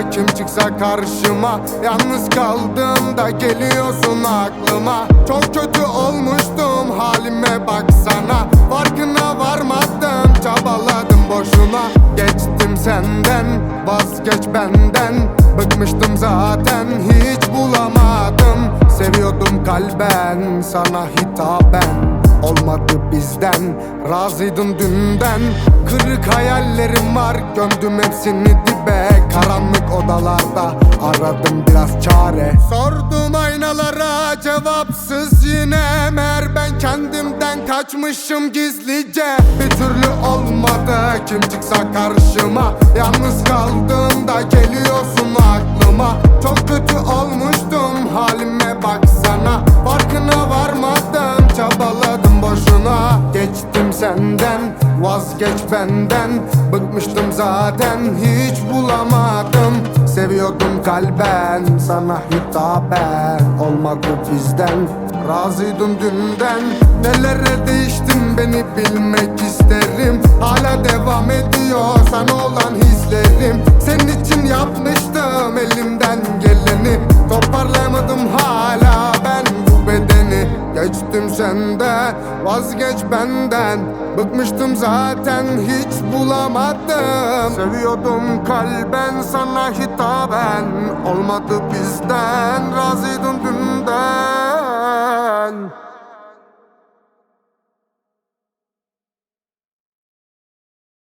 kim çıksa karşıma. Yalnız kaldığımda geliyorsun aklıma. Çok kötü olmuştum, halime baksana. Farkına varmadım, çabaladım boşuna. Geçtim senden, vazgeç benden. Bıkmıştım zaten, hiç bulamadım. Seviyordum kalben, sana hitaben. Olmadı bizden, razıydın dünden. Kırık hayallerim var, gömdüm hepsini dibe. Karanlık odalarda aradım biraz çare. Sordum aynalara, cevapsız yine. Meğer ben kendimden kaçmışım gizlice. Bir türlü olmadı, kim çıksa karşıma. Yalnız kaldığımda geliyorsun aklıma. Çok kötü olmuştum, halime baksana. Farkına varmadım, çabaladım boşuna. Geçtim senden, vazgeç benden. Bıkmıştım zaten, hiç bulamadım. Seviyordum kalben, sana hitaben. Olmadı bizden, razıydın dünden. Nelere değiştin beni bilmek isterim. Hala devam ediyor sana olan hislerim. Senin için yapmıştım elimden geleni. Toparlayamadım hala ben bu bedeni. Geçtim senden, vazgeç benden. Bıkmıştım zaten, hiç bulamadım. Seviyordum kalben, sana hitaben. Olmadı bizden, razıydın